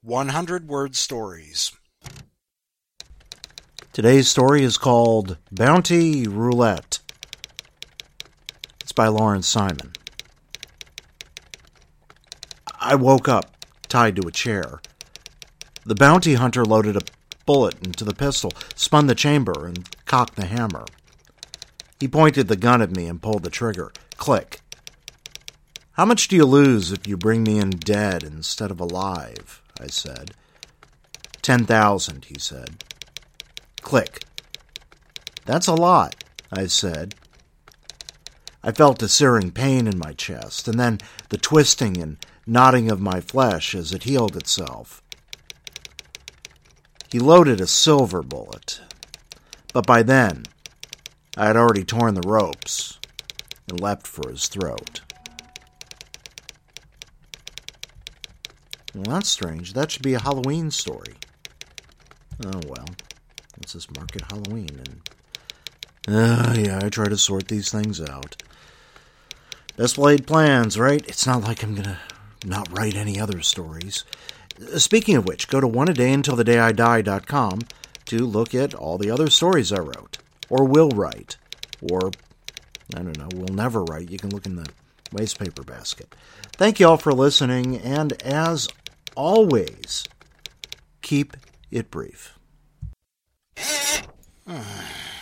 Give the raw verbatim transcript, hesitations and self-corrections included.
one hundred word stories. Today's story is called Bounty Roulette. It's by Lawrence Simon. I woke up, tied to a chair. The bounty hunter loaded a bullet into the pistol, spun the chamber, and cocked the hammer. He pointed the gun at me and pulled the trigger. Click. "How much do you lose if you bring me in dead instead of alive?" I said. Ten thousand, he said. Click. "That's a lot," I said. I felt a searing pain in my chest, and then the twisting and knotting of my flesh as it healed itself. He loaded a silver bullet, but by then I had already torn the ropes and leapt for his throat. Well, that's strange. That should be a Halloween story. Oh, well. Let's just mark it Halloween. And uh, yeah, I try to sort these things out. Best laid plans, right? It's not like I'm going to not write any other stories. Speaking of which, go to one a day until the day I die dot com to look at all the other stories I wrote, or will write, or, I don't know, will never write. You can look in the wastepaper basket. Thank you all for listening, and as always, keep it brief.